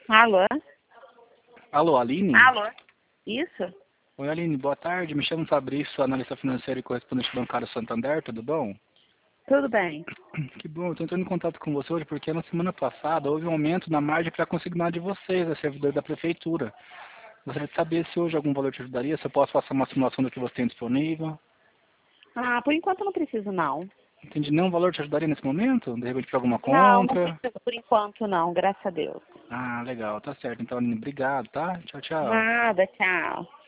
Alô? Alô, Aline? Alô? Isso? Oi, Aline, boa tarde. Me chamo Fabrício, analista financeiro e correspondente bancário Santander, tudo bom? Tudo bem. Que bom, eu estou entrando em contato com você hoje porque na semana passada houve um aumento na margem para consignado de vocês, da servidor da prefeitura. Gostaria de saber se hoje algum valor te ajudaria, se eu posso passar uma simulação do que você tem disponível. Ah, por enquanto não preciso não. Entendi, nenhum valor te ajudaria nesse momento? De repente para alguma Não, não compra? preciso por enquanto não, graças a Deus. Ah, legal, tá certo. Então, Aline, obrigado, tá? Tchau, tchau. Nada, tchau.